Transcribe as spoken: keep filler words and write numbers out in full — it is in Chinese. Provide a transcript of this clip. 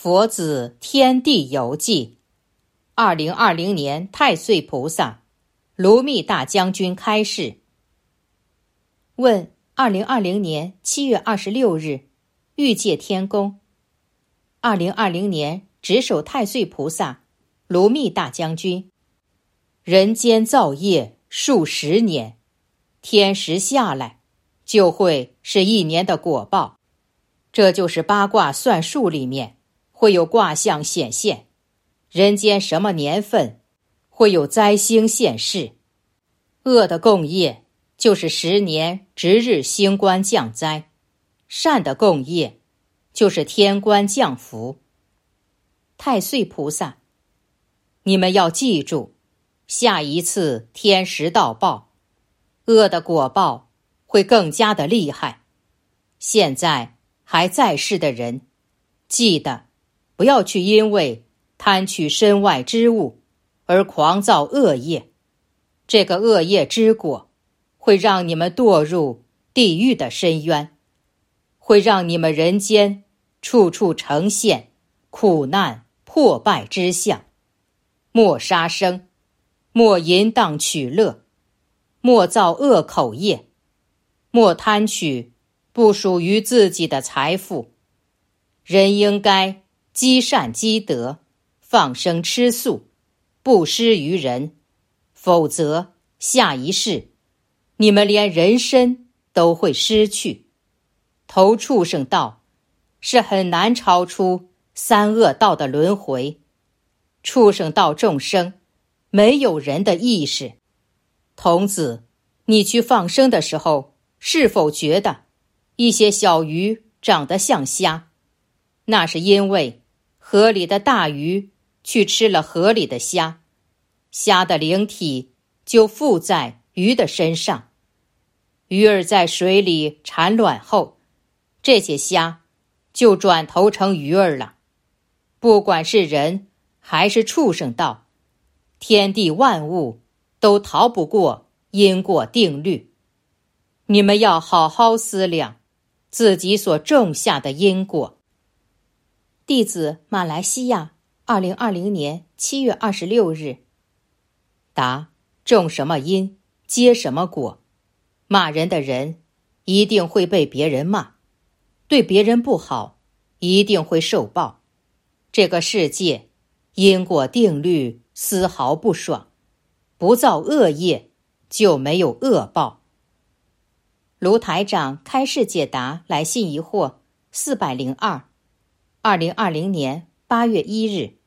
佛子天地游记，二零二零年太岁菩萨，卢密大将军开示。问：二零二零年七月二十六日，欲界天宫。二零二零年值守太岁菩萨，卢密大将军。人间造业数十年，天时下来，就会是一年的果报。这就是八卦算术里面会有卦象显现，人间什么年份会有灾星现世。恶的共业就是十年值日星官降灾，善的共业就是天官降福。太岁菩萨，你们要记住，下一次天时到报，恶的果报会更加的厉害。现在还在世的人，记得不要去因为贪取身外之物而狂造恶业，这个恶业之果会让你们堕入地狱的深渊，会让你们人间处处呈现苦难破败之相。莫杀生，莫淫荡取乐，莫造恶口业，莫贪取不属于自己的财富。人应该积善积德，放生吃素，布施于人，否则下一世你们连人身都会失去。投畜生道是很难超出三恶道的轮回。畜生道众生没有人的意识。童子，你去放生的时候，是否觉得一些小鱼长得像虾？那是因为河里的大鱼去吃了河里的虾，虾的灵体就附在鱼的身上。鱼儿在水里产卵后，这些虾就转头成鱼儿了。不管是人还是畜生道，天地万物都逃不过因果定律。你们要好好思量自己所种下的因果。弟子马来西亚，二零二零年七月二十六日。答：种什么因，结什么果。骂人的人一定会被别人骂，对别人不好，一定会受报。这个世界因果定律丝毫不爽，不造恶业就没有恶报。卢台长开示解答来信疑惑四百零二，二零二零年八月一日。